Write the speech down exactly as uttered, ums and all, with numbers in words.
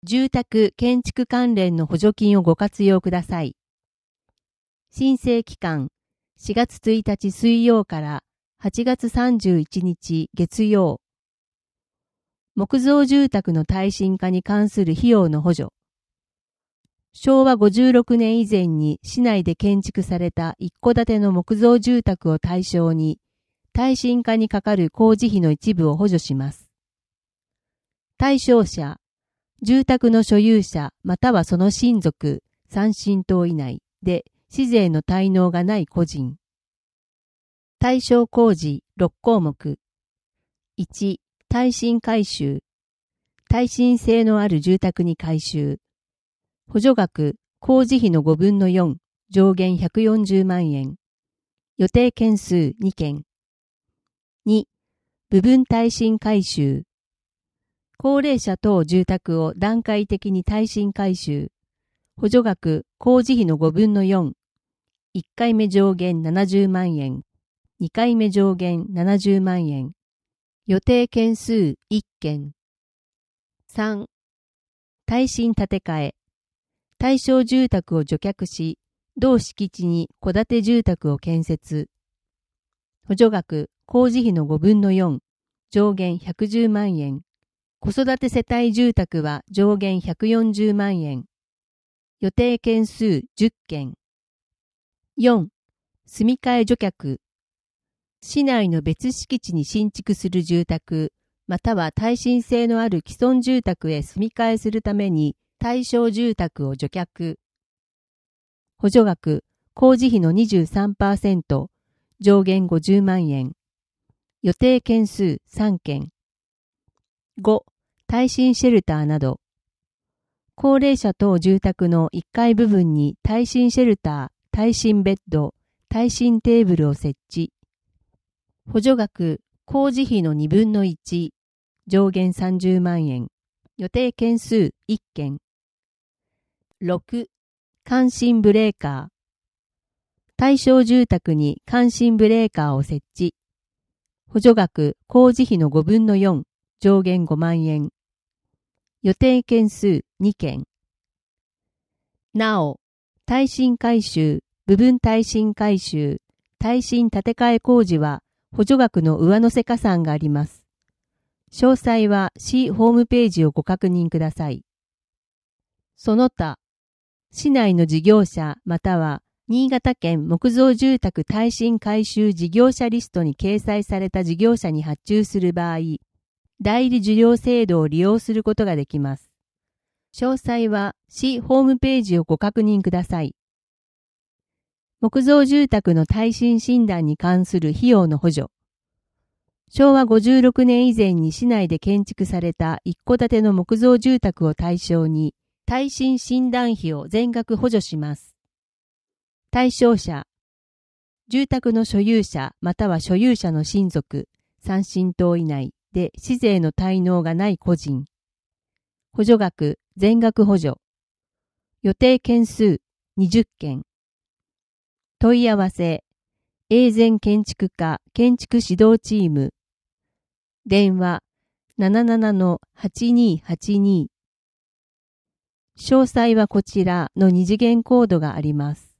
住宅建築関連の補助金をご活用ください。申請期間しがつついたち水曜からはちがつさんじゅういちにち月曜。木造住宅の耐震化に関する費用の補助。しょうわごじゅうろくねん以前に市内で建築された一戸建ての木造住宅を対象に、耐震化にかかる工事費の一部を補助します。対象者、住宅の所有者またはその親族、さん親等以内で市税の滞納がない個人。対象工事ろっこうもく。いち、耐震改修。耐震性のある住宅に改修。補助額、工事費のごぶんのよん、上限ひゃくよんじゅうまんえん。予定件数にけん。に、部分耐震改修。高齢者等住宅を段階的に耐震改修。補助額、工事費のごぶんのよん。いっかいめ上限ななじゅうまんえん。にかいめ上限ななじゅうまんえん。予定件数いっけん。さん、耐震建て替え。対象住宅を除却し、同敷地に戸建て住宅を建設。補助額、工事費のごぶんのよん、上限ひゃくじゅうまんえん。子育て世帯住宅は上限ひゃくよんじゅうまんえん。予定件数じゅっけん。よん、住み替え除却。市内の別敷地に新築する住宅、または耐震性のある既存住宅へ住み替えするために対象住宅を除却。補助額、工事費の にじゅうさんパーセント、上限ごじゅうまんえん。予定件数さんけん。ご、耐震シェルターなど。高齢者等住宅のいっかい部分に耐震シェルター、耐震ベッド、耐震テーブルを設置。補助額、工事費のにぶんのいち、上限さんじゅうまんえん。予定件数いっけん。ろく、感震ブレーカー。対象住宅に感震ブレーカーを設置。補助額、工事費のごぶんのよん、上限ごまんえん。予定件数にけん。なお、耐震改修、部分耐震改修、耐震建て替え工事は補助額の上乗せ加算があります。詳細は市ホームページをご確認ください。その他、市内の事業者または新潟県木造住宅耐震改修事業者リストに掲載された事業者に発注する場合、代理受領制度を利用することができます。詳細は市ホームページをご確認ください。木造住宅の耐震診断に関する費用の補助。しょうわごじゅうろくねん以前に市内で建築された一戸建ての木造住宅を対象に、耐震診断費を全額補助します。対象者、住宅の所有者または所有者の親族、さん親等以内で市税の滞納がない個人。補助額、全額補助。予定件数にじゅっけん。問い合わせ、永全建築家建築指導チーム。電話 ななななのはちにーはちにー。詳細はこちらの二次元コードがあります。